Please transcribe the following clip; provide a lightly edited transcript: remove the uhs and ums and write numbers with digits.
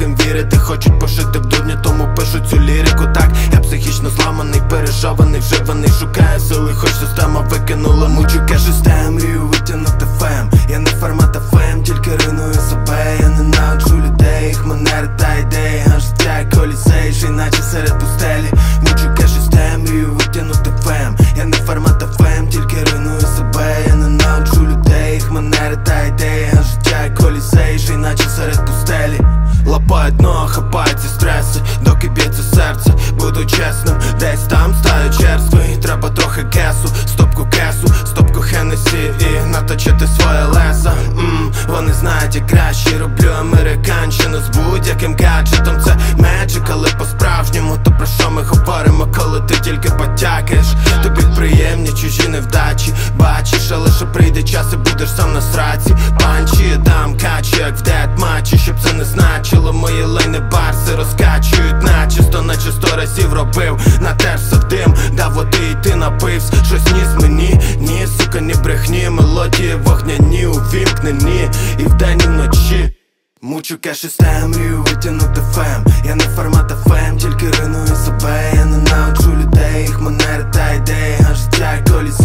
другим вірити, хочуть пошити в дурні, тому пишуть цю лірику. Так, я психічно зламаний, пережований, вживаний, шукаю сили, хоч система викинула. Мучу кеш із темрію, витягнути фем. Я не формат ФМ, тільки руйную себе. Я ненавиджу людей, їх манери та ідеї. Аж життя як колісей, ще наче серед пустелі. Мучу кеш із темрію, витягнути фем. Я не формат ФМ, тільки руйную себе. Я ненавиджу людей, їх манери та ідеї. Аж життя як колісей, ще наче серед пустелі. Лапають дно, хапають ці стреси, доки б'ється серце. Буду чесним, десь там стаю черствий. Треба трохи кесу, стопку кесу, стопку Хеннесі і наточити своє леса. Вони знають, як краще роблю американщину з будь-яким гаджетом. Це меджик, але по-справжньому. То про що ми говоримо, коли ти тільки потякаєш? Тобі приємні чужі невдачі, бачиш, але що прийде час і будеш сам на сраці. Панчі, дам качі, як в дед-матчі. Щоб це не значило, мої лейни барси розкачують наче 100 разів робив. Натерся в дим, дав води і ти напився. Щось ніс мені, ні, сука, ні брехні. Мелодії вогняні, увімкнені і вдень, і вночі. Мучу кеш із темрію, витягнути фем. Я не формат ФМ, тільки руйную себе. Я ненавиджу людей, їх манери та ідеї. Аж життя як колісей.